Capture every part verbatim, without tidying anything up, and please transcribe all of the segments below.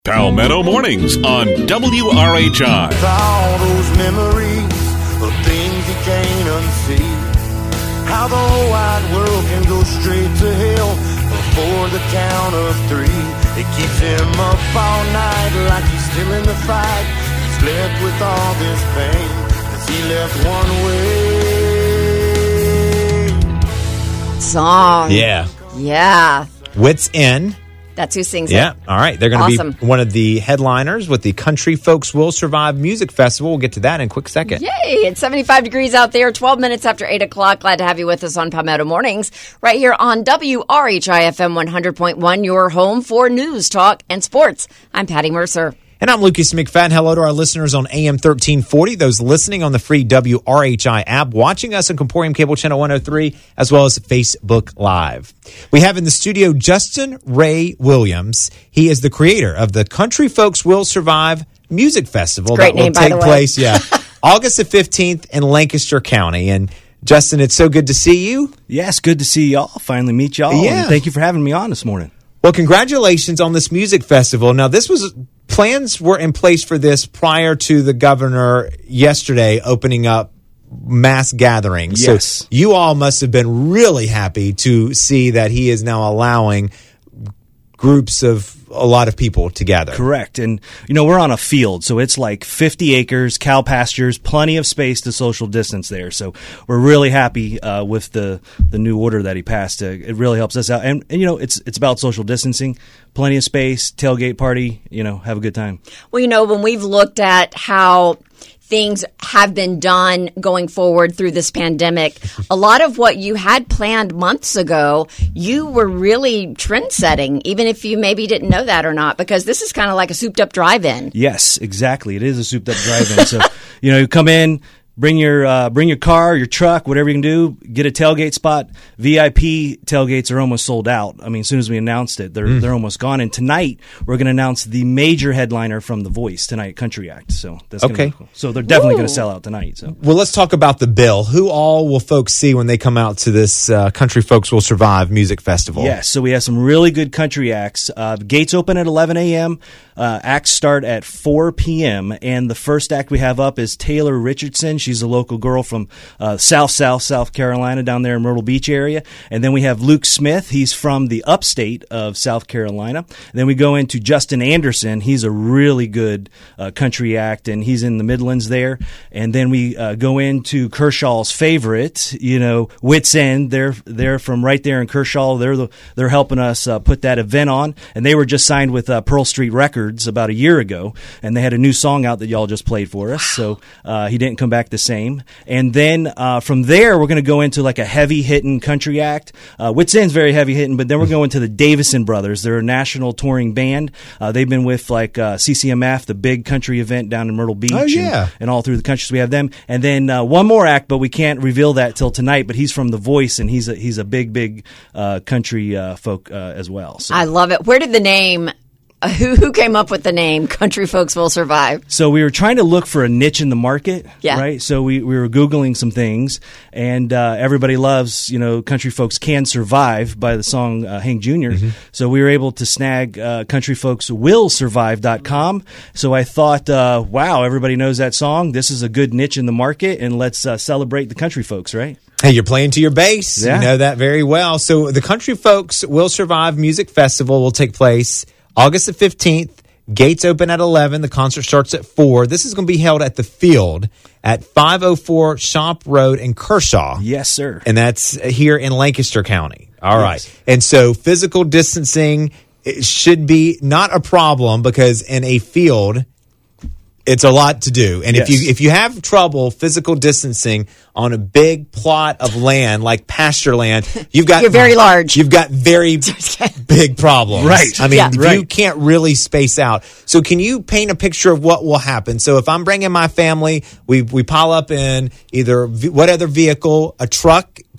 Palmetto Mornings on W R H I. All those memories of things you can't unsee. How the whole wide world can go straight to hell before the count of three. It keeps him up all night like he's still in the fight. He's left with all this pain as he left one way. Song. Yeah. Yeah. Wits In. That's who sings Yeah. it. All right. They're going to Awesome. be one of the headliners with the Country Folks Will Survive Music Festival. We'll get to that in a quick second. Yay! It's seventy-five degrees out there, twelve minutes after eight o'clock. Glad to have you with us on Palmetto Mornings, right here on W R H I F M one hundred point one, your home for news, talk, and sports. I'm Patty Mercer. And I'm Lucas McFadden. Hello to our listeners on A M thirteen forty, those listening on the free W R H I app, watching us on Comporium Cable Channel one oh three, as well as Facebook Live. We have in the studio Justin Ray Williams. He is the creator of the Country Folks Will Survive Music Festival. Great that name, will by take the way. place, yeah, August the fifteenth in Lancaster County. And Justin, it's so good to see you. Yes, good to see y'all. Finally meet y'all. Yeah. And thank you for having me on this morning. Well, congratulations on this music festival. Now, this was plans were in place for this prior to the governor yesterday opening up mass gatherings. Yes. So you all must have been really happy to see that he is now allowing groups of a lot of people together. Correct. And, you know, we're on a field, so it's like fifty acres, cow pastures, plenty of space to social distance there. So we're really happy uh, with the, the new order that he passed. Uh, it really helps us out. And, and, you know, it's it's about social distancing, plenty of space, tailgate party, you know, have a good time. Well, you know, when we've looked at how things have been done going forward through this pandemic, a lot of what you had planned months ago, you were really trend-setting, even if you maybe didn't know that or not, because this is kind of like a souped-up drive-in. Yes, exactly. It is a souped-up drive-in. So, you know, you come in, bring your uh, bring your car, your truck, whatever you can do, get a tailgate spot. V I P tailgates are almost sold out. I mean, as soon as we announced it, they're Mm. they're almost gone. And tonight, we're going to announce the major headliner from The Voice tonight, Country Act. So that's gonna Okay. be cool. So they're definitely Ooh. going to sell out tonight. So Well, let's talk about the bill. Who all will folks see when they come out to this uh, Country Folks Will Survive Music Festival? yes, so we have some really good country acts. Uh, gates open at eleven a.m. Uh, acts start at four p.m. And the first act we have up is Taylor Richardson. She's a local girl from uh, South South South Carolina, down there in Myrtle Beach area. And then we have Luke Smith. He's from the upstate of South Carolina. And then we go into Justin Anderson. He's a really good uh, country act, and he's in the Midlands there. And then we uh, go into Kershaw's favorite, you know, Wits End. They're they're from right there in Kershaw. They're the, they're helping us uh, put that event on, and they were just signed with uh, Pearl Street Records about a year ago, and they had a new song out that y'all just played for us. So uh, he didn't come back the same. And then uh, from there, we're going to go into like a heavy hitting country act. Uh, Wits End's very heavy hitting, but then we're going to the Davison Brothers. They're a national touring band. Uh, they've been with like uh, C C M F, the big country event down in Myrtle Beach, Oh, yeah. and, and all through the country. So we have them, and then uh, one more act, but we can't reveal that till tonight. But he's from The Voice, and he's a, he's a big, big uh, country uh, folk uh, as well. So. I love it. Where did the name, uh, who who came up with the name Country Folks Will Survive? So we were trying to look for a niche in the market, Yeah. right? So we, we were Googling some things, and uh, everybody loves, you know, Country Folks Can Survive by the song uh, Hank Junior Mm-hmm. So we were able to snag uh, country folks will survive dot com. So I thought, uh, wow, everybody knows that song. This is a good niche in the market, and let's uh, celebrate the country folks, right? Hey, you're playing to your base. Yeah. You know that very well. So the Country Folks Will Survive Music Festival will take place August the fifteenth. Gates open at eleven. The concert starts at four. This is going to be held at the Field at five oh four Shop Road in Kershaw. Yes, sir. And that's here in Lancaster County. All Yes. right. And so physical distancing it should be not a problem because in a field, it's a lot to do. And if Yes. you if you have trouble physical distancing on a big plot of land like pasture land, you've got You're very large. You've got very big problems. Right. I mean, Yeah. you Right. can't really space out. So can you paint a picture of what will happen? So if I'm bringing my family, we we pile up in either v- what other vehicle, a truck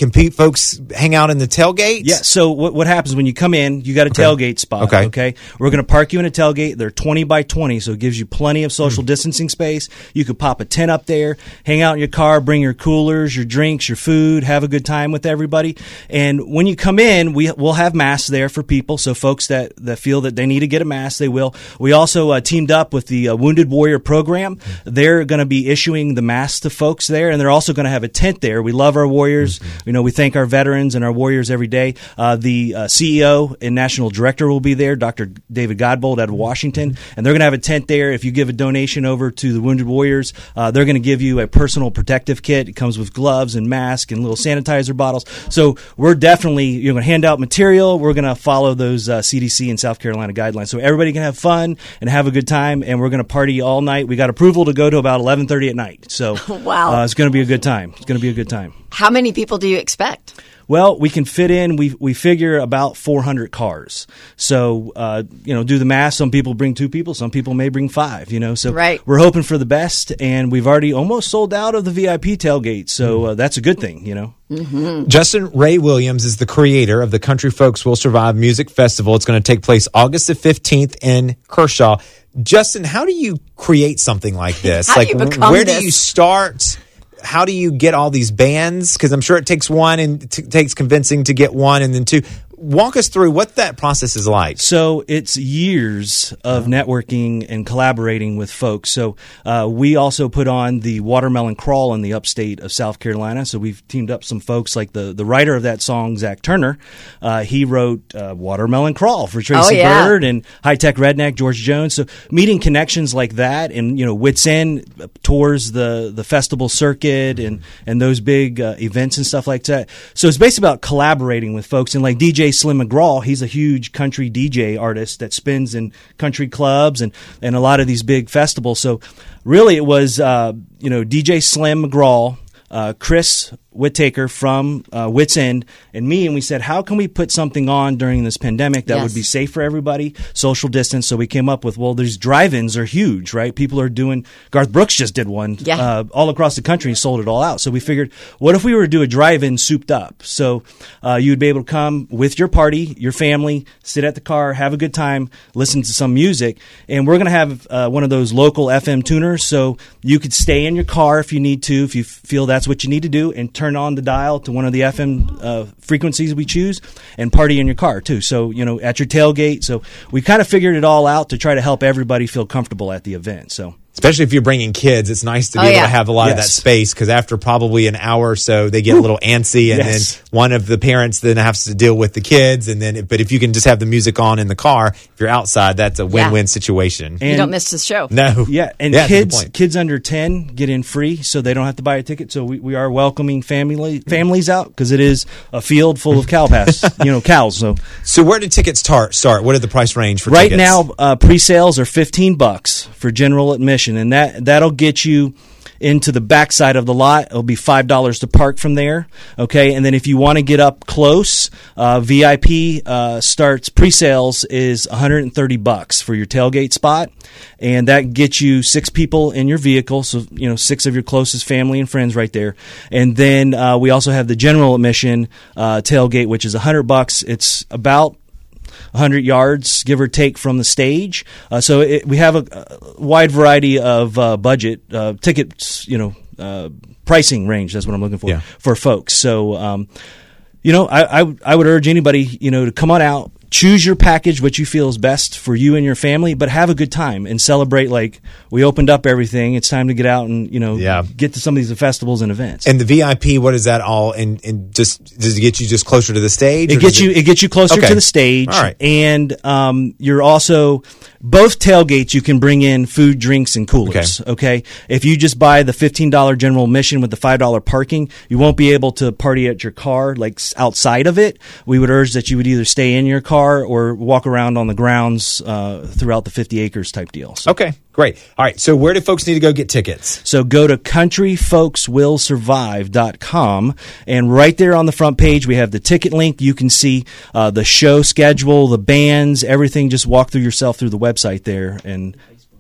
Can pe- folks hang out in the tailgates? Yeah, so what, what happens when you come in, you got a Okay. tailgate spot, Okay. okay? We're going to park you in a tailgate. They're twenty by twenty, so it gives you plenty of social Mm. distancing space. You could pop a tent up there, hang out in your car, bring your coolers, your drinks, your food, have a good time with everybody. And when you come in, we, we'll have masks there for people, so folks that, that feel that they need to get a mask, they will. We also uh, teamed up with the uh, Wounded Warrior Program. They're going to be issuing the masks to folks there, and they're also going to have a tent there. We love our warriors. Mm-hmm. You know, we thank our veterans and our warriors every day. Uh, the uh, C E O and national director will be there, Doctor David Godbold out of Washington, and they're going to have a tent there. If you give a donation over to the Wounded Warriors, uh, they're going to give you a personal protective kit. It comes with gloves and masks and little sanitizer bottles. So we're definitely you're going to hand out material. We're going to follow those uh, C D C and South Carolina guidelines, so everybody can have fun and have a good time. And we're going to party all night. We got approval to go to about eleven thirty at night. So Wow. uh, it's going to be a good time. It's going to be a good time. How many people do you expect? Well, we can fit in, we we figure about four hundred cars. So, uh, you know, do the math. Some people bring two people. Some people may bring five, you know. So Right. we're hoping for the best, and we've already almost sold out of the V I P tailgate. So uh, that's a good thing, you know. Justin Ray Williams is the creator of the Country Folks Will Survive Music Festival. It's going to take place August the fifteenth in Kershaw. Justin, how do you create something like this? How do like, you become where this? do you start? How do you get all these bands? Because I'm sure it takes one and it t- takes convincing to get one, and then two. Walk us through what that process is like. So it's years of networking and collaborating with folks. So uh, we also put on the Watermelon Crawl in the upstate of South Carolina. So we've teamed up some folks like the, the writer of that song, Zach Turner. Uh, he wrote uh, Watermelon Crawl for Tracy Oh, yeah. Bird and High Tech Redneck, George Jones. So meeting connections like that, and you know, Wits End tours the the festival circuit and and those big uh, events and stuff like that. So it's basically about collaborating with folks, and like D J Slim McGraw, he's a huge country D J artist that spins in country clubs and, and a lot of these big festivals. So really it was, uh, you know, D J Slim McGraw, uh, Chris Whittaker from uh, Wits End, and me, and we said, how can we put something on during this pandemic that Yes. would be safe for everybody, social distance? So we came up with, well, these drive-ins are huge, right? People are doing, Garth Brooks just did one Yeah. uh, all across the country and sold it all out. So we figured, what if we were to do a drive-in souped up? So uh, you'd be able to come with your party, your family, sit at the car, have a good time, listen to some music, and we're going to have uh, one of those local F M tuners, so you could stay in your car if you need to, if you feel that's what you need to do, and turn on the dial to one of the F M uh, frequencies we choose and party in your car too. So, you know, at your tailgate. So we kind of figured it all out to try to help everybody feel comfortable at the event. So. Especially if you're bringing kids, it's nice to be Oh, able yeah. to have a lot of that Yes. space, because after probably an hour or so, they get a little antsy, and Yes. then one of the parents then has to deal with the kids. And then, but if you can just have the music on in the car, if you're outside, that's a win-win situation. You And- don't miss the show. no, Yeah, and that's a good kids point. kids under ten get in free, so they don't have to buy a ticket. So we, we are welcoming family families out, because it is a field full of cow pass, you know, cows. So So where do tickets tar- start? What are the price range for right tickets? now, uh, pre-sales are fifteen bucks for general admission, and that that'll get you into the backside of the lot. It'll be five dollars to park from there. Okay, and then if you want to get up close, uh, V I P uh, starts pre-sales is one hundred and thirty bucks for your tailgate spot, and that gets you six people in your vehicle. So you know, six of your closest family and friends right there. And then uh, we also have the general admission uh, tailgate, which is one hundred bucks. It's about one hundred yards, give or take, from the stage. Uh, so it, we have a, a wide variety of uh, budget uh, tickets, you know, uh, pricing range. That's what I'm looking for Yeah. for folks. So, um, you know, I, I I would urge anybody, you know, to come on out. Choose your package, what you feel is best for you and your family, but have a good time and celebrate. Like, we opened up everything. It's time to get out and, you know, Yeah. get to some of these festivals and events. And the V I P, what is that all? And, and just does it get you just closer to the stage? It or gets does you. It gets you closer Okay. to the stage, All right. and um, you're also both tailgates. You can bring in food, drinks, and coolers. Okay. okay? If you just buy the fifteen dollar general admission with the five dollar parking, you won't be able to party at your car like s- outside of it. We would urge that you would either stay in your car or walk around on the grounds uh, throughout the fifty acres type deal. So. Okay, great. All right, so where do folks need to go get tickets? So go to country folks will survive dot com, and right there on the front page we have the ticket link. You can see uh, the show schedule, the bands, everything. Just walk through yourself through the website there, and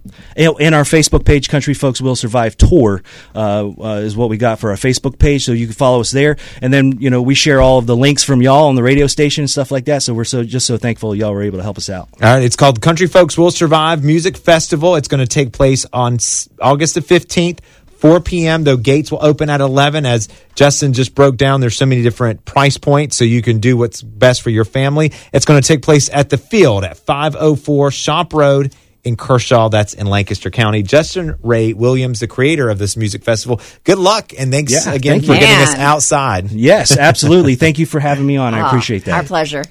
And our Facebook page, Country Folks Will Survive Tour, uh, uh, is what we got for our Facebook page. So you can follow us there. And then, you know, we share all of the links from y'all on the radio station and stuff like that. So we're so just so thankful y'all were able to help us out. All right. It's called Country Folks Will Survive Music Festival. It's going to take place on August the fifteenth. four p.m., though gates will open at eleven. As Justin just broke down, there's so many different price points, so you can do what's best for your family. It's going to take place at the Field at five oh four Shop Road in Kershaw. That's in Lancaster County. Justin Ray Williams, the creator of this music festival, good luck, and thanks yeah, again thank for you. getting us Man. outside. Yes, absolutely. Thank you for having me on. I Oh, appreciate that. Our pleasure.